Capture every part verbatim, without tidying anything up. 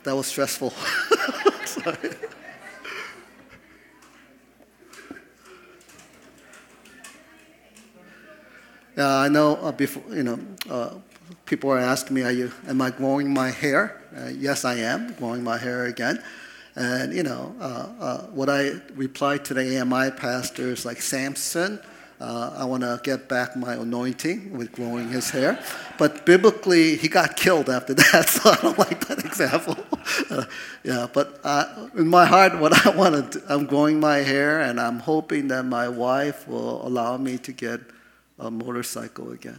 that was stressful. Sorry. Yeah, I know. Uh, before you know, uh, people are asking me, "Are you? Am I growing my hair?" Uh, yes, I am growing my hair again. And you know, uh, uh, what I reply to the A M I pastors like Samson. Uh, I want to get back my anointing with growing his hair. But biblically, he got killed after that, so I don't like that example. Uh, yeah, but uh, in my heart, what I want to do, I'm growing my hair, and I'm hoping that my wife will allow me to get a motorcycle again.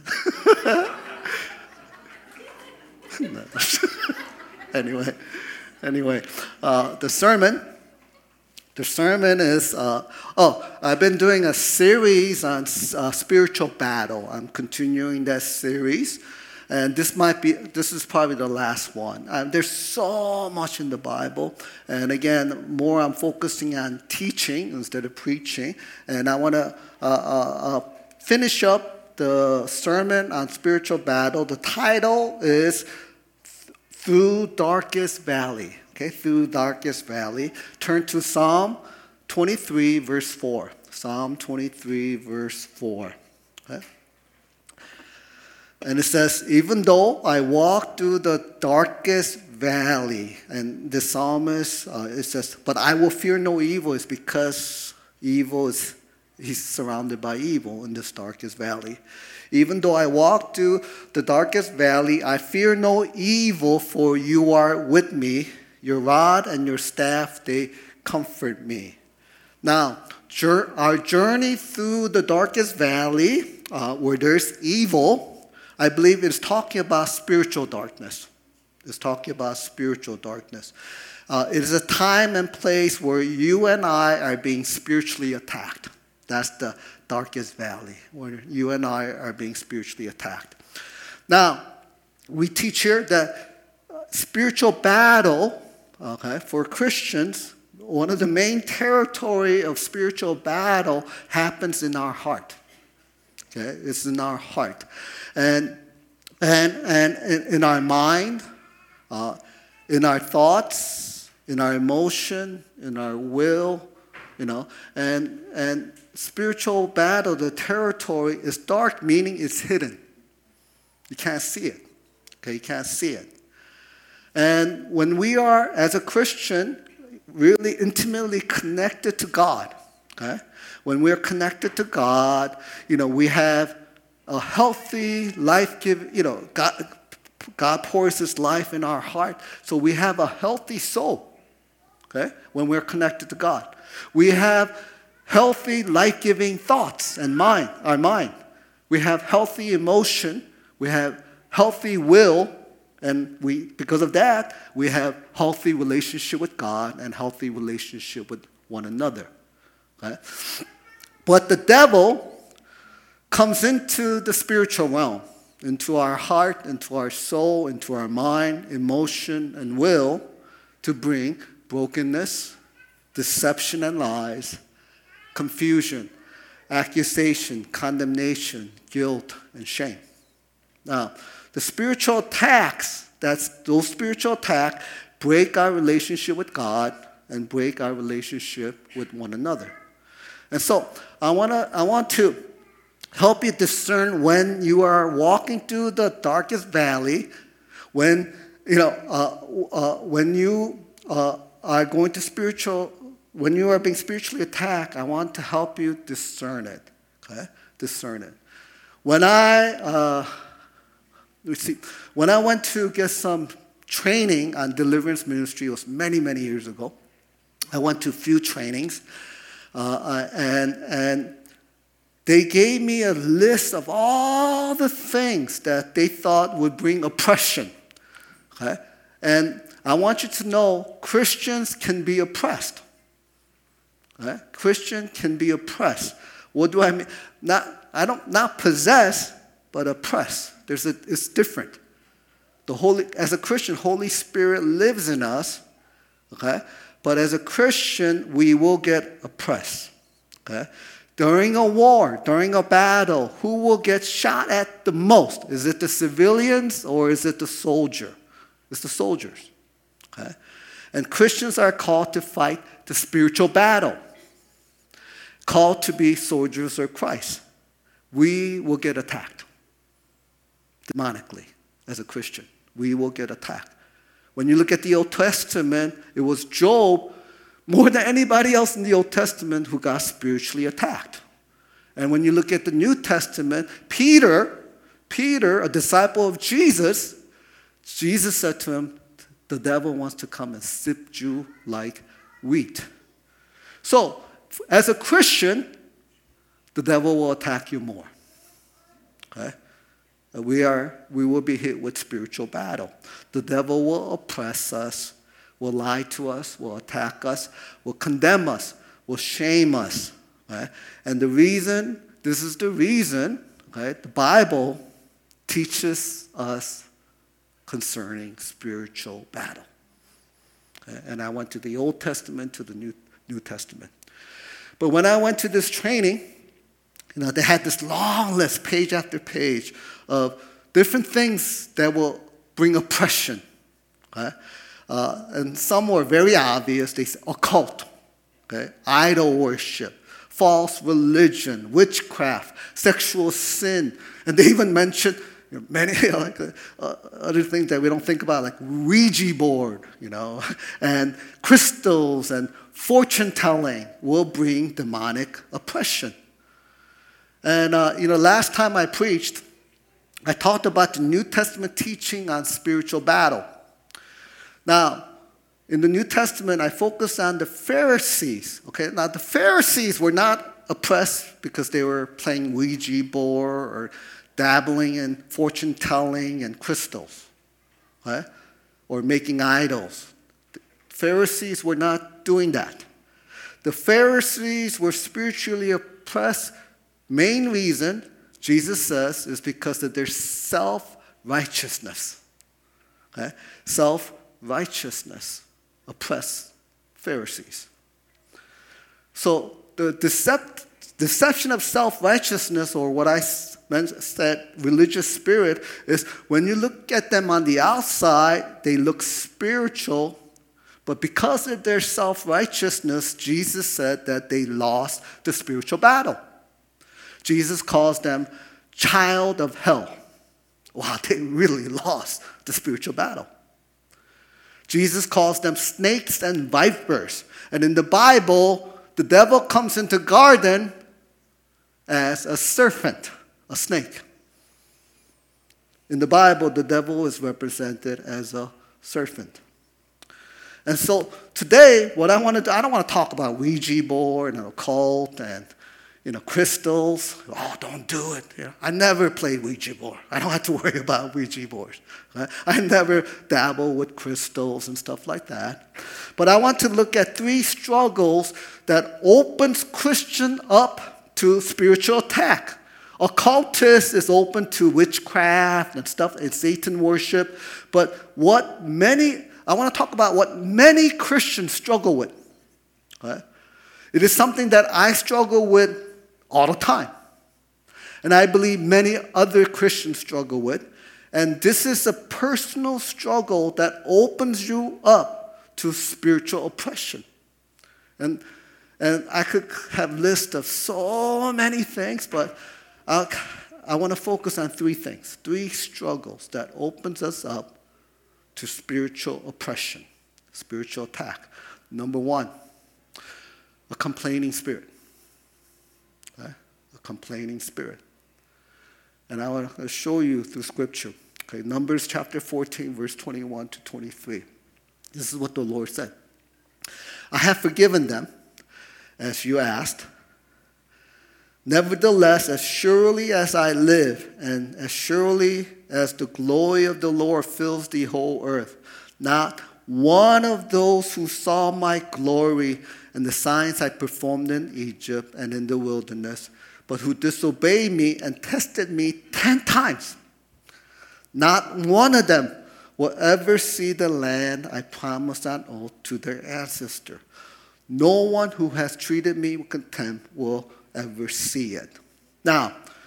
anyway, anyway, uh, the sermon. The sermon is, uh, oh, I've been doing a series on uh, spiritual battle. I'm continuing that series. And this might be, this is probably the last one. Um, there's so much in the Bible. And again, more I'm focusing on teaching instead of preaching. And I want to uh, uh, uh, finish up the sermon on spiritual battle. The title is Through Darkest Valley. Okay, through darkest valley. Turn to Psalm twenty-three, verse four. Psalm twenty-three, verse four. Okay? And it says, even though I walk through the darkest valley, and the psalmist, uh, it says, but I will fear no evil. It's because evil is, he's surrounded by evil in this darkest valley. Even though I walk through the darkest valley, I fear no evil, for you are with me. Your rod and your staff, they comfort me. Now, our journey through the darkest valley, uh, where there's evil, I believe it's talking about spiritual darkness. It's talking about spiritual darkness. Uh, it is a time and place where you and I are being spiritually attacked. That's the darkest valley, where you and I are being spiritually attacked. Now, we teach here that spiritual battle, okay, for Christians, one of the main territory of spiritual battle happens in our heart. Okay, it's in our heart, and and and in, in our mind, uh, in our thoughts, in our emotion, in our will, you know, and and spiritual battle, the territory is dark, meaning it's hidden. You can't see it. Okay, you can't see it. And when we are, as a Christian, really intimately connected to God, okay? When we're connected to God, you know, we have a healthy, life-giving, you know, God, God pours His life in our heart, so we have a healthy soul, okay? When we're connected to God. We have healthy, life-giving thoughts and mind, our mind. We have healthy emotion. We have healthy will. And we, because of that, we have healthy relationship with God and healthy relationship with one another. Okay? But the devil comes into the spiritual realm, into our heart, into our soul, into our mind, emotion, and will to bring brokenness, deception and lies, confusion, accusation, condemnation, guilt, and shame. Now, the spiritual attacks, that's those spiritual attacks, break our relationship with God and break our relationship with one another. And so I wanna I want to help you discern when you are walking through the darkest valley, when you know uh, uh, when you uh, are going to spiritual, when you are being spiritually attacked. I want to help you discern it. Okay, discern it. When I uh, let's see, when I went to get some training on deliverance ministry, it was many many years ago. I went to a few trainings, uh, and and they gave me a list of all the things that they thought would bring oppression. Okay, and I want you to know Christians can be oppressed. Okay? Christian can be oppressed. What do I mean? Not I don't not possess, but oppress. There's a it's different. The Holy as a Christian, Holy Spirit lives in us. Okay, but as a Christian, we will get oppressed. Okay, during a war, during a battle, who will get shot at the most? Is it the civilians or is it the soldier? It's the soldiers. Okay? And Christians are called to fight the spiritual battle, called to be soldiers of Christ. We will get attacked demonically as a Christian. We will get attacked. When you look at the Old Testament, it was Job more than anybody else in the Old Testament who got spiritually attacked. And when you look at the New Testament, Peter, Peter, a disciple of Jesus, Jesus said to him, the devil wants to come and sift you like wheat. So, as a Christian, the devil will attack you more. Okay? We are, we will be hit with spiritual battle. The devil will oppress us, will lie to us, will attack us, will condemn us, will shame us. Right? And the reason, this is the reason, okay, the Bible teaches us concerning spiritual battle. Okay? And I went to the Old Testament to the New, New Testament. But when I went to this training, you know, they had this long list, page after page, of different things that will bring oppression. Okay? Uh, and some were very obvious. They said occult, okay? Idol worship, false religion, witchcraft, sexual sin. And they even mentioned you know, many like uh, other things that we don't think about, like Ouija board, you know, and crystals and fortune telling will bring demonic oppression. And, uh, you know, last time I preached, I talked about the New Testament teaching on spiritual battle. Now, in the New Testament, I focused on the Pharisees. Okay, now the Pharisees were not oppressed because they were playing Ouija board or dabbling in fortune telling and crystals, okay? Or making idols. The Pharisees were not doing that. The Pharisees were spiritually oppressed. Main reason, Jesus says, is because of their self-righteousness. Okay? Self-righteousness oppressed Pharisees. So the decept, deception of self-righteousness, or what I said, religious spirit, is when you look at them on the outside, they look spiritual, but because of their self-righteousness, Jesus said that they lost the spiritual battle. Jesus calls them child of hell. Wow, they really lost the spiritual battle. Jesus calls them snakes and vipers. And in the Bible, the devil comes into garden as a serpent, a snake. In the Bible, the devil is represented as a serpent. And so today, what I want to do, I don't want to talk about Ouija board and occult and you know, crystals. Oh, don't do it. You know, I never played Ouija board. I don't have to worry about Ouija boards. Right? I never dabble with crystals and stuff like that. But I want to look at three struggles that opens Christian up to spiritual attack. Occultist is open to witchcraft and stuff, and Satan worship. But what many, I want to talk about what many Christians struggle with. Right? It is something that I struggle with all the time. And I believe many other Christians struggle with. And this is a personal struggle that opens you up to spiritual oppression. And, and I could have lists of so many things, but I'll, I want to focus on three things, three struggles that opens us up to spiritual oppression, spiritual attack. Number one, a complaining spirit. Okay? A complaining spirit. And I want to show you through Scripture. Okay, Numbers chapter fourteen, verse twenty-one to twenty-three. This is what the Lord said. I have forgiven them, as you asked. Nevertheless, as surely as I live, and as surely as the glory of the Lord fills the whole earth, not one of those who saw my glory and the signs I performed in Egypt and in the wilderness, but who disobeyed me and tested me ten times. Not one of them will ever see the land I promised on oath to their ancestor. No one who has treated me with contempt will ever see it. Now,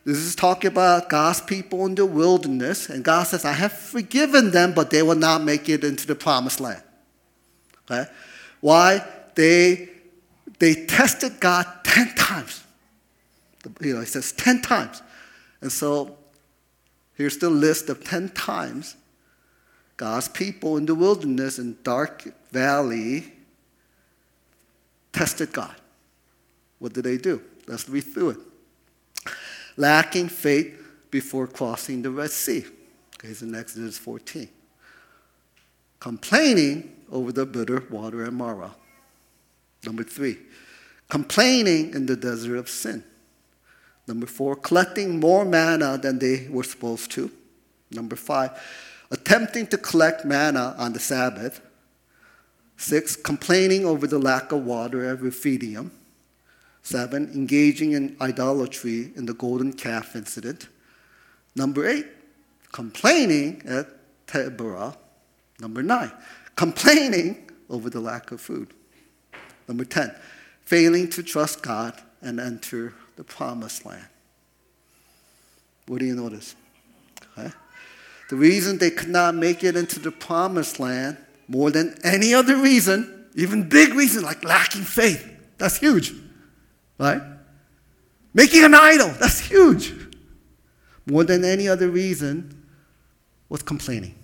This is talking about God's people in the wilderness. And God says, I have forgiven them, but they will not make it into the promised land. Okay? Why? They, they tested God ten times. You know, it says ten times. And so here's the list of ten times God's people in the wilderness in dark valley tested God. What did they do? Let's read through it. Lacking faith before crossing the Red Sea. Okay, it's in Exodus fourteen. Complaining over the bitter water at Marah. Number three, complaining in the desert of Sin. Number four, collecting more manna than they were supposed to. Number five, attempting to collect manna on the Sabbath. Six, complaining over the lack of water at Rephidim. Seven, engaging in idolatry in the golden calf incident. Number eight, complaining at Taberah. Number nine, complaining over the lack of food. Number ten, failing to trust God and enter the promised land. What do you notice? Okay. The reason they could not make it into the promised land, more than any other reason, even big reason like lacking faith, that's huge. Right? Making an idol, that's huge. More than any other reason was complaining.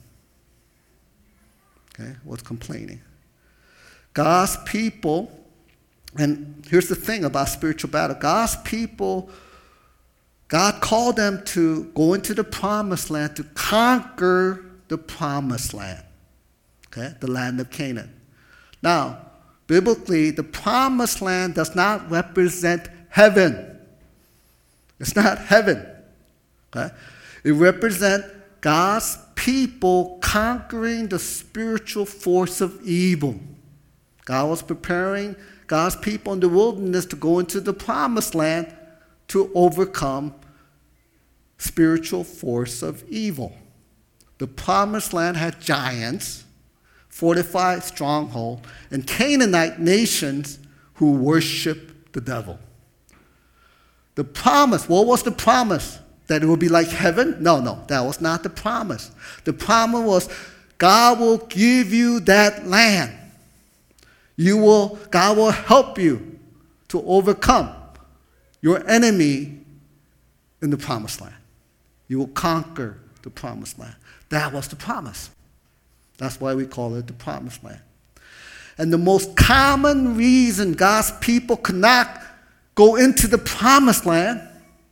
Okay, was complaining. God's people, and here's the thing about spiritual battle. God's people, God called them to go into the promised land, to conquer the promised land. Okay, the land of Canaan. Now, biblically, the promised land does not represent heaven. It's not heaven. Okay? It represents God's people conquering the spiritual force of evil. God was preparing God's people in the wilderness to go into the promised land to overcome spiritual force of evil. The promised land had giants, fortified stronghold, and Canaanite nations who worship the devil. The promise, what was the promise? That it would be like heaven? No, no, that was not the promise. The promise was God will give you that land. You will, God will help you to overcome your enemy in the promised land. You will conquer the promised land. That was the promise. That's why we call it the promised land. And the most common reason God's people could not go into the promised land,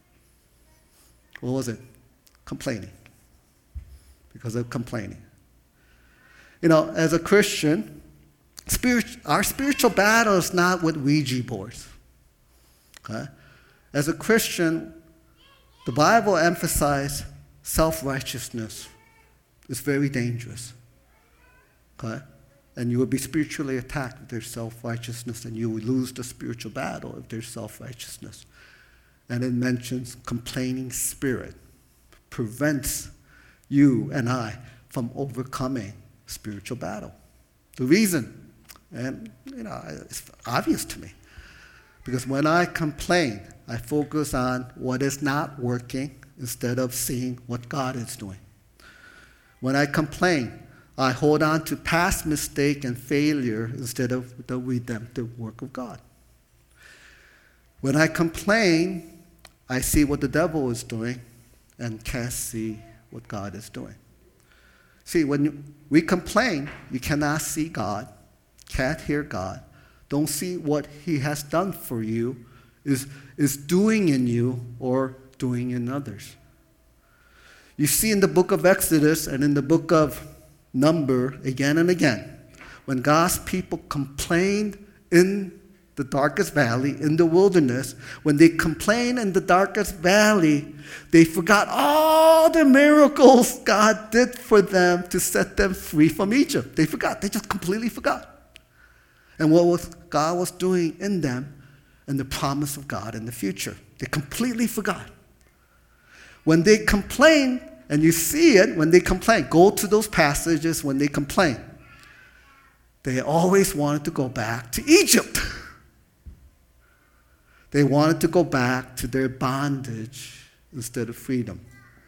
what was it? Complaining. Because of complaining. You know, as a Christian, spirit, our spiritual battle is not with Ouija boards. Okay? As a Christian, the Bible emphasizes self-righteousness. It's very dangerous. Okay? And you will be spiritually attacked if there's self-righteousness, and you will lose the spiritual battle if there's self-righteousness. And it mentions complaining spirit prevents you and I from overcoming spiritual battle. The reason, and you know, it's obvious to me, because when I complain, I focus on what is not working instead of seeing what God is doing. When I complain, I hold on to past mistake and failure instead of the redemptive work of God. When I complain, I see what the devil is doing and can't see what God is doing. See, when you, we complain, you cannot see God, can't hear God, don't see what he has done for you, is, is doing in you or doing in others. You see in the book of Exodus and in the book of Number again and again, when God's people complained in the darkest valley, in the wilderness, when they complained in the darkest valley, they forgot all the miracles God did for them to set them free from Egypt. They forgot. They just completely forgot. And what was God was doing in them and the promise of God in the future. They completely forgot. When they complained, and you see it when they complain. Go to those passages when they complain. They always wanted to go back to Egypt. They wanted to go back to their bondage instead of freedom.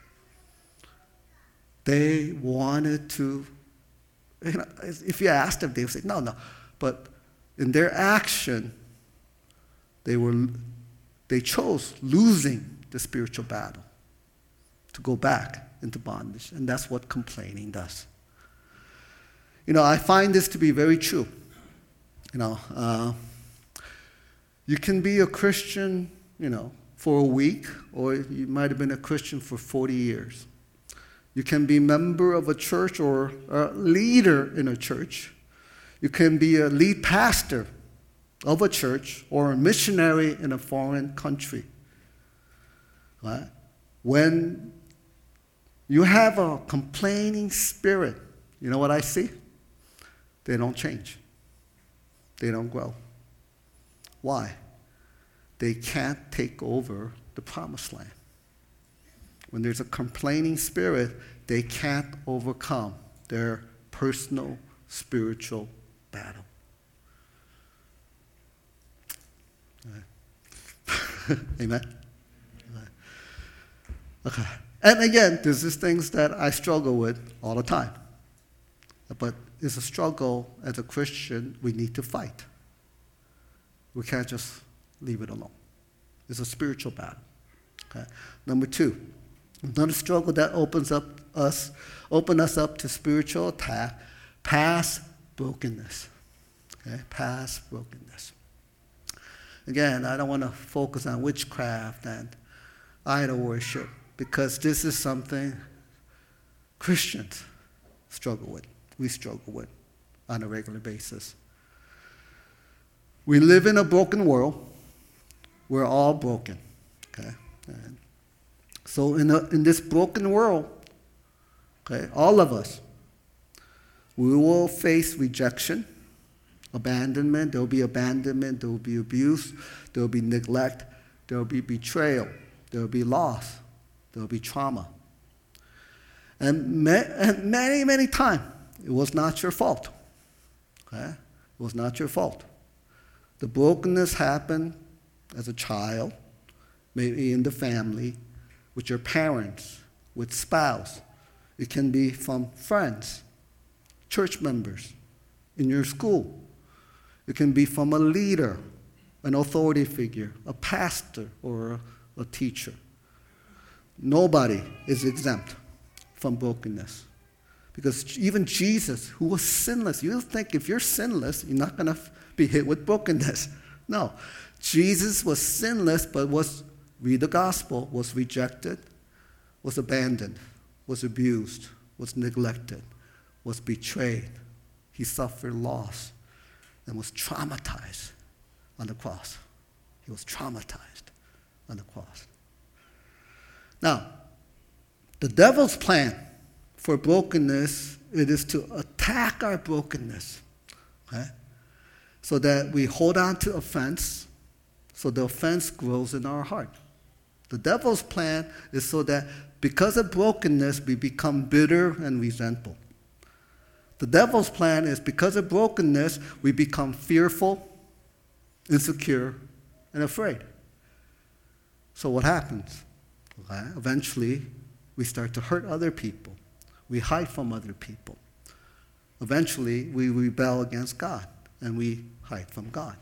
They wanted to, you know, if you asked them, they would say, no, no. But in their action, they were, they chose losing the spiritual battle to go back into bondage. And that's what complaining does. You know, I find this to be very true. You know, uh, you can be a Christian, you know, for a week, or you might have been a Christian for forty years. You can be a member of a church or a leader in a church. You can be a lead pastor of a church or a missionary in a foreign country. Right? When you have a complaining spirit, you know what I see? They don't change. They don't grow. Why? They can't take over the promised land. When there's a complaining spirit, they can't overcome their personal spiritual battle. Right. Amen? Right. Okay. And again, there's these things that I struggle with all the time. But it's a struggle as a Christian we need to fight. We can't just leave it alone. It's a spiritual battle. Okay. Number two, another struggle that opens up us, open us up to spiritual attack, past brokenness. Okay, past brokenness. Again, I don't want to focus on witchcraft and idol worship because this is something Christians struggle with. We struggle with on a regular basis. We live in a broken world. We're all broken. Okay. And so in, a, in this broken world, okay, all of us, we will face rejection, abandonment. There will be abandonment. There will be abuse. There will be neglect. There will be betrayal. There will be loss. There will be trauma. And, ma- and many, many times, it was not your fault. Okay? It was not your fault. The brokenness happened as a child, maybe in the family, with your parents, with spouse. It can be from friends, church members, in your school. It can be from a leader, an authority figure, a pastor, or a, a teacher. Nobody is exempt from brokenness. Because even Jesus, who was sinless, you don't think if you're sinless, you're not going to be hit with brokenness. No. Jesus was sinless, but was, read the gospel, was rejected, was abandoned, was abused, was neglected, was betrayed. He suffered loss and was traumatized on the cross. He was traumatized on the cross. Now, the devil's plan for brokenness, it is to attack our brokenness, okay? So that we hold on to offense, so the offense grows in our heart. The devil's plan is so that because of brokenness, we become bitter and resentful. The devil's plan is because of brokenness, we become fearful, insecure, and afraid. So what happens? Okay? Eventually, we start to hurt other people. We hide from other people. Eventually, we rebel against God, and we hide from God.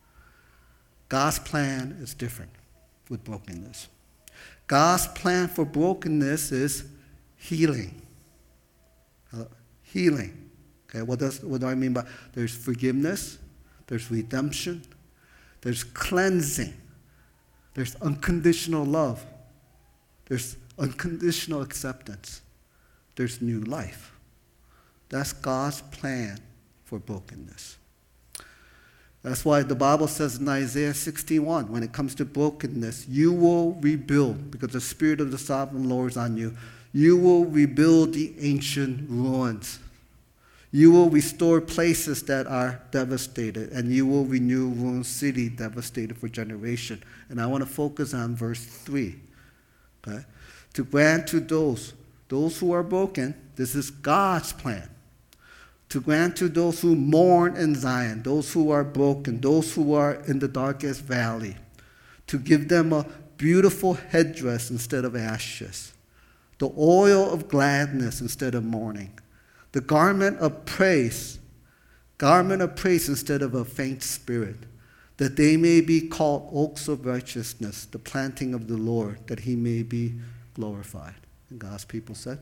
God's plan is different with brokenness. God's plan for brokenness is healing. Uh, healing. Okay, what does what do I mean by there's forgiveness, there's redemption, there's cleansing, there's unconditional love, there's unconditional acceptance, there's new life. That's God's plan for brokenness. That's why the Bible says in Isaiah sixty-one, when it comes to brokenness, you will rebuild, because the Spirit of the Sovereign Lord is on you. You will rebuild the ancient ruins. You will restore places that are devastated, and you will renew ruined city devastated for generation. And I want to focus on verse three. Okay? To grant to those, those who are broken, this is God's plan. To grant to those who mourn in Zion, those who are broken, those who are in the darkest valley, to give them a beautiful headdress instead of ashes, the oil of gladness instead of mourning, the garment of praise, garment of praise instead of a faint spirit, that they may be called oaks of righteousness, the planting of the Lord, that he may be glorified. And God's people said.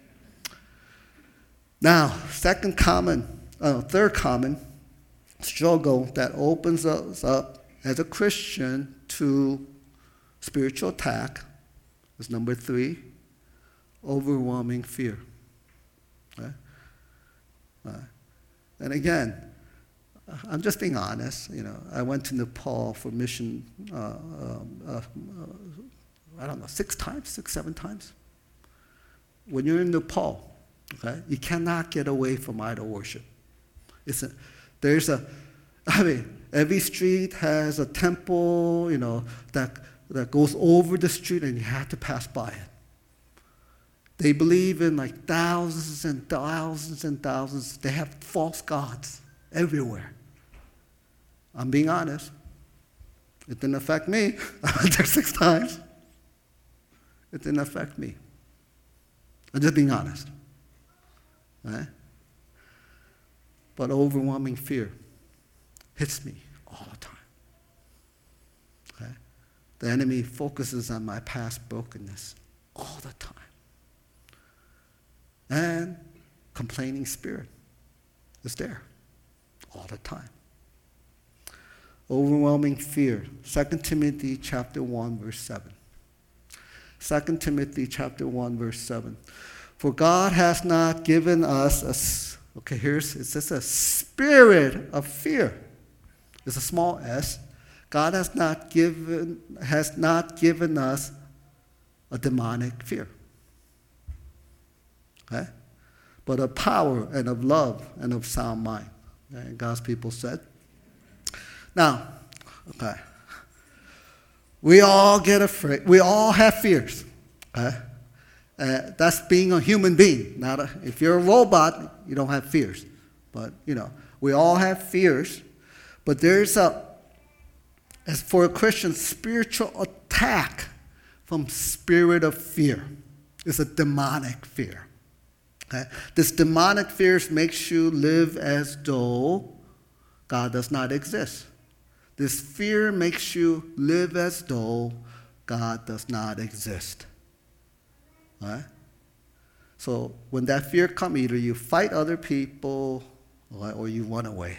Now, second common, uh, third common struggle that opens us up as a Christian to spiritual attack is number three, overwhelming fear. Okay? Uh, and again, I'm just being honest. You know, I went to Nepal for mission. Uh, um, uh, uh, I don't know, six times, six, seven times. When you're in Nepal, okay, you cannot get away from idol worship. It's a, there's a, I mean, every street has a temple, you know, that that goes over the street, and you have to pass by it. They believe in like thousands and thousands and thousands. They have false gods everywhere. I'm being honest. It didn't affect me. I went there six times. It didn't affect me. I'm just being honest. Right? But overwhelming fear hits me all the time. Okay? The enemy focuses on my past brokenness all the time. And complaining spirit is there all the time. Overwhelming fear. Second Timothy chapter one, verse seven. Second Timothy chapter one, verse seven. For God has not given us a, okay, here's, it says a spirit of fear. It's a small s. God has not given, has not given us a demonic fear. Okay? But of power and of love and of sound mind. Okay? And God's people said. Now, okay. We all get afraid. We all have fears. Okay? Uh, that's being a human being. Not a, if you're a robot, you don't have fears. But, you know, we all have fears. But there's a, as for a Christian, spiritual attack from spirit of fear. It's a demonic fear. Okay? This demonic fear makes you live as though God does not exist. This fear makes you live as though God does not exist. Right? So when that fear comes, either you fight other people or you run away.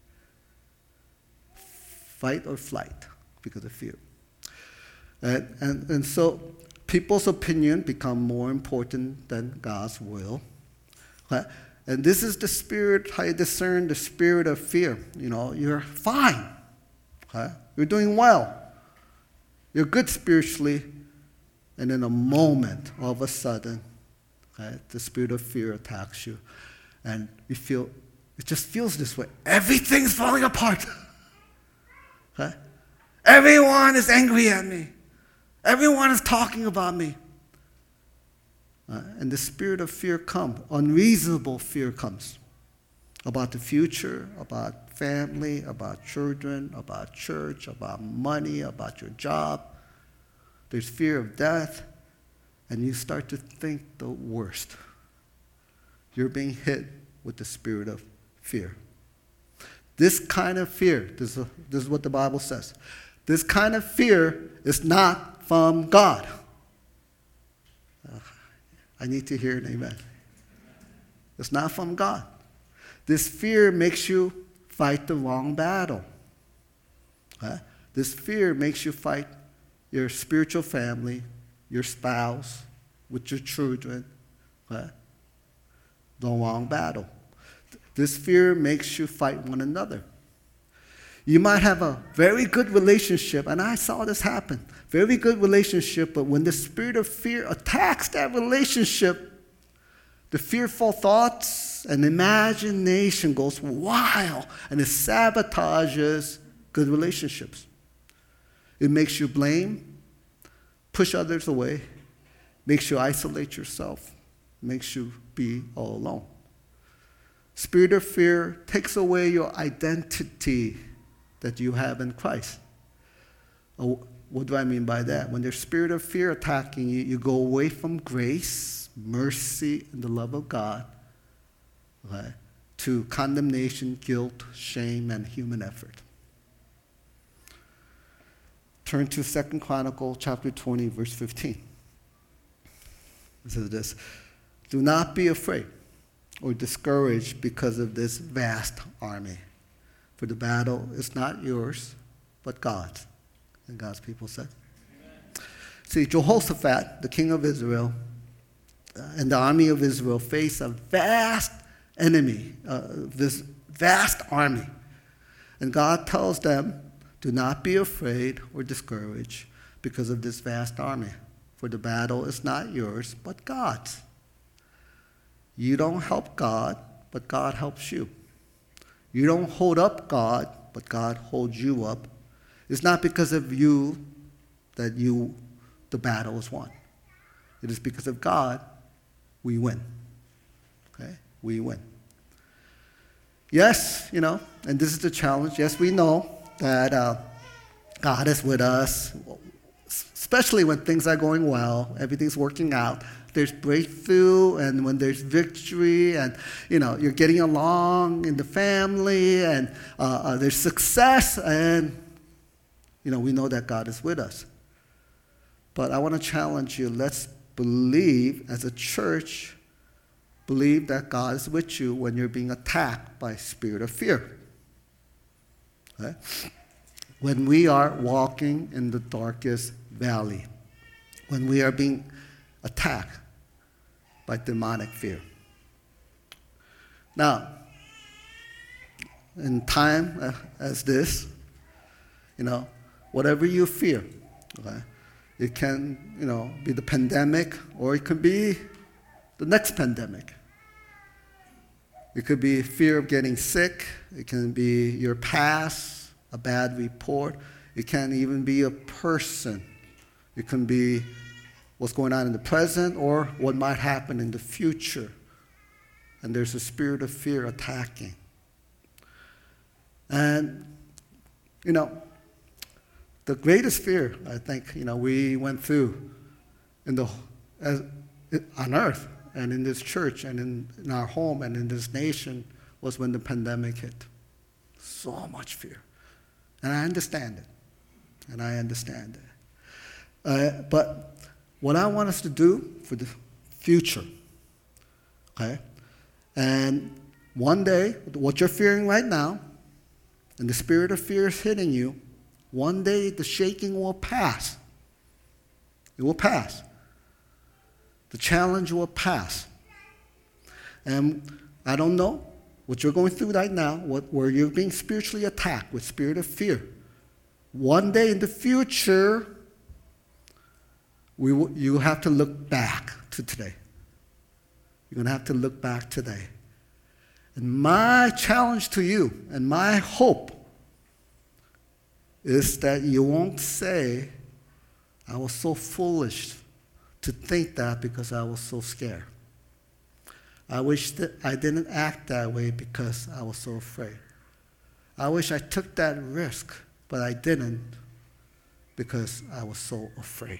Fight or flight because of fear. And, and, and so people's opinion become more important than God's will. Right? And this is the spirit, how you discern the spirit of fear. You know, you're fine. Okay? You're doing well. You're good spiritually. And in a moment, all of a sudden, okay, the spirit of fear attacks you. And you feel, it just feels this way. Everything's falling apart. Okay? Everyone is angry at me. Everyone is talking about me. Uh, and the spirit of fear comes. Unreasonable fear comes. About the future, about family, about children, about church, about money, about your job. There's fear of death, and you start to think the worst. You're being hit with the spirit of fear. This kind of fear, this is, this is what the Bible says. This kind of fear is not from God. Uh, I need to hear an amen. It's not from God. This fear makes you fight the wrong battle. Uh, this fear makes you fight your spiritual family, your spouse, with your children, okay? The wrong battle. This fear makes you fight one another. You might have a very good relationship, and I saw this happen. Very good relationship, but when the spirit of fear attacks that relationship, the fearful thoughts and imagination goes wild, and it sabotages good relationships. It makes you blame, push others away, makes you isolate yourself, makes you be all alone. Spirit of fear takes away your identity that you have in Christ. What do I mean by that? When there's spirit of fear attacking you, you go away from grace, mercy, and the love of God, okay, to condemnation, guilt, shame, and human effort. Turn to Second Chronicles chapter twenty, verse fifteen. It says this, do not be afraid or discouraged because of this vast army, for the battle is not yours, but God's. And God's people said. Amen. See, Jehoshaphat, the king of Israel, uh, and the army of Israel face a vast enemy, uh, this vast army. And God tells them, do not be afraid or discouraged because of this vast army, for the battle is not yours, but God's. You don't help God, but God helps you. You don't hold up God, but God holds you up. It's not because of you that you the battle is won. It is because of God we win. Okay? We win. Yes, you know, and this is the challenge. Yes, we know that uh, God is with us, especially when things are going well, everything's working out. There's breakthrough, and when there's victory, and you know you're getting along in the family, and uh, uh, there's success, and you know we know that God is with us. But I want to challenge you. Let's believe, as a church, believe that God is with you when you're being attacked by spirit of fear. Okay? When we are walking in the darkest valley, when we are being attacked by demonic fear. Now, in time uh, as this, you know, whatever you fear, okay, it can, you know, be the pandemic, or it could be the next pandemic. It could be fear of getting sick. It can be your past, a bad report. It can even be a person. It can be what's going on in the present or what might happen in the future. And there's a spirit of fear attacking. And, you know, the greatest fear, I think, you know, we went through in the as, on earth and in this church and in, in our home and in this nation was when the pandemic hit. So much fear. And I understand it. And I understand it. Uh, but what I want us to do for the future, okay, and one day, what you're fearing right now, and the spirit of fear is hitting you, one day the shaking will pass. It will pass. The challenge will pass. And I don't know what you're going through right now, what, where you're being spiritually attacked with spirit of fear. One day in the future, we will, you have to look back to today. You're going to have to look back today. And my challenge to you and my hope is that you won't say, I was so foolish to think that because I was so scared. I wish that I didn't act that way because I was so afraid. I wish I took that risk, but I didn't because I was so afraid.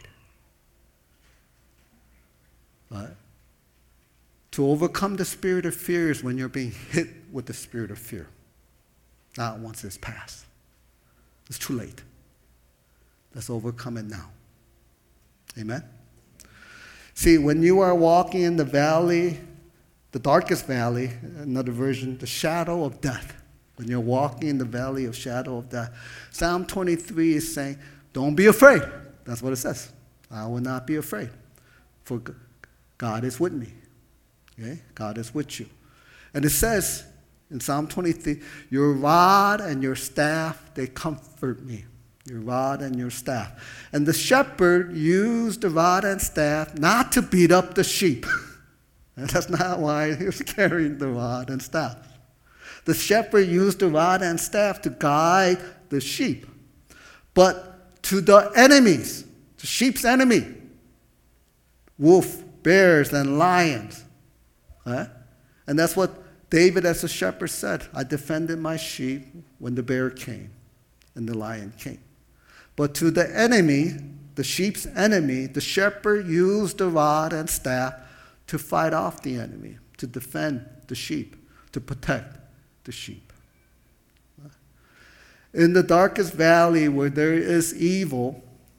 Right? To overcome the spirit of fear is when you're being hit with the spirit of fear. Not once it's passed. It's too late. Let's overcome it now. Amen? See, when you are walking in the valley, the darkest valley, another version, the shadow of death. When you're walking in the valley of shadow of death. Psalm twenty-three is saying, don't be afraid. That's what it says. I will not be afraid. For God is with me. Okay? God is with you. And it says in Psalm twenty-three, your rod and your staff, they comfort me. Your rod and your staff. And the shepherd used the rod and staff not to beat up the sheep. And that's not why he was carrying the rod and staff. The shepherd used the rod and staff to guide the sheep. But to the enemies, the sheep's enemy, wolf, bears, and lions. Right? And that's what David as a shepherd said. I defended my sheep when the bear came and the lion came. But to the enemy, the sheep's enemy, the shepherd used the rod and staff to fight off the enemy, to defend the sheep, to protect the sheep. In the darkest valley where there is evil,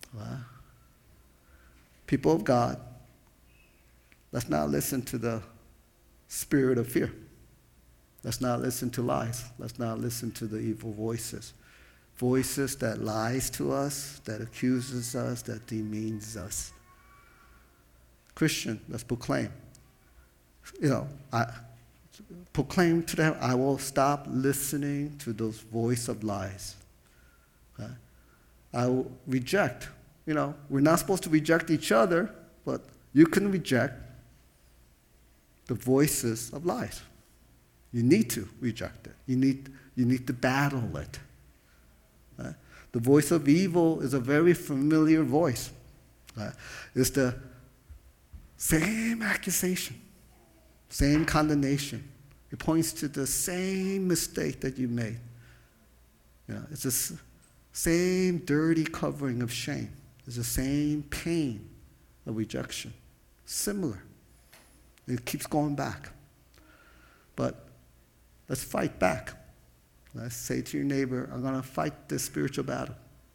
people of God, let's not listen to the spirit of fear. Let's not listen to lies. Let's not listen to the evil voices. Voices that lies to us, that accuses us, that demeans us. Christian, let's proclaim. You know, I proclaim to them, I will stop listening to those voice of lies. Okay? I will reject. You know, we're not supposed to reject each other, but you can reject the voices of lies. You need to reject it. You need, you need to battle it. Uh, the voice of evil is a very familiar voice. Uh, it's the same accusation, same condemnation. It points to the same mistake that you made. You know, it's the s- same dirty covering of shame. It's the same pain of rejection. Similar. It keeps going back. But let's fight back. Let's say to your neighbor, I'm going to fight this spiritual battle.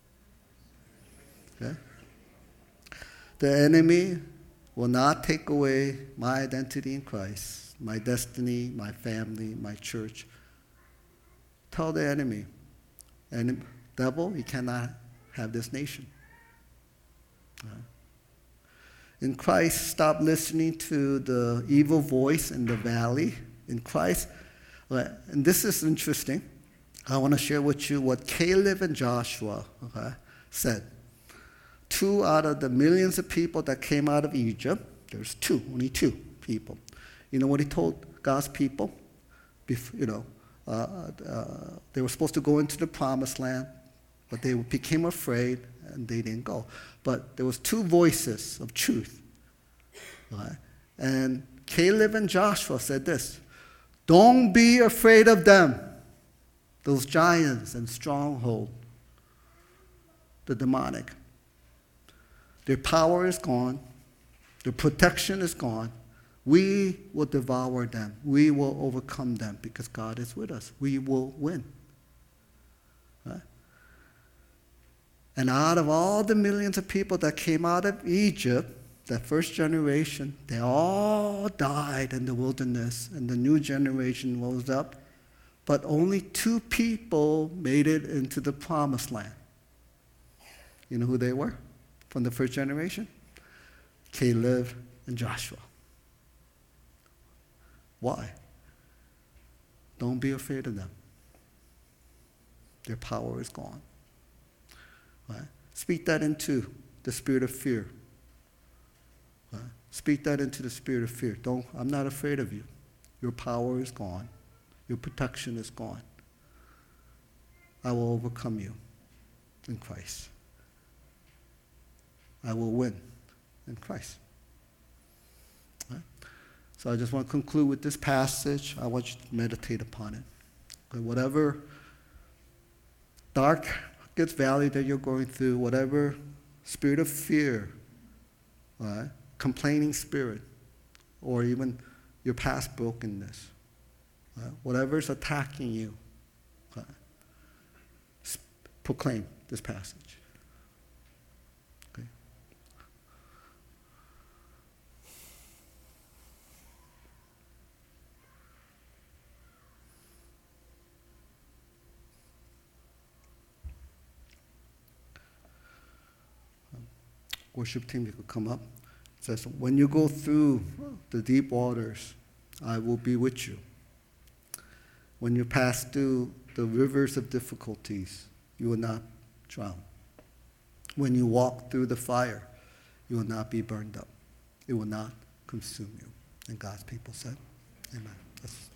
Okay? The enemy will not take away my identity in Christ, my destiny, my family, my church. Tell the enemy, and devil, you cannot have this nation. Okay? In Christ, stop listening to the evil voice in the valley. In Christ, and this is interesting. I want to share with you what Caleb and Joshua okay, said. Two out of the millions of people that came out of Egypt, there's two, only two people. You know what he told God's people? Bef- you know, uh, uh, they were supposed to go into the promised land, but they became afraid and they didn't go. But there was two voices of truth. Right? And Caleb and Joshua said this, don't be afraid of them, those giants and stronghold, the demonic. Their power is gone. Their protection is gone. We will devour them. We will overcome them because God is with us. We will win. Right? And out of all the millions of people that came out of Egypt, that first generation, they all died in the wilderness, and the new generation rose up. But only two people made it into the promised land. You know who they were from the first generation? Caleb and Joshua. Why? Don't be afraid of them. Their power is gone. Right? Speak that into the spirit of fear. Right? Speak that into the spirit of fear. Don't, I'm not afraid of you. Your power is gone. Your protection is gone. I will overcome you in Christ. I will win in Christ. Right? So I just want to conclude with this passage. I want you to meditate upon it. Okay, whatever darkest valley that you're going through, whatever spirit of fear, right, complaining spirit, or even your past brokenness, right, whatever's attacking you, right, proclaim this passage. Okay. Worship team, you could come up. It says, when you go through the deep waters, I will be with you. When you pass through the rivers of difficulties, you will not drown. When you walk through the fire, you will not be burned up. It will not consume you. And God's people said, amen. That's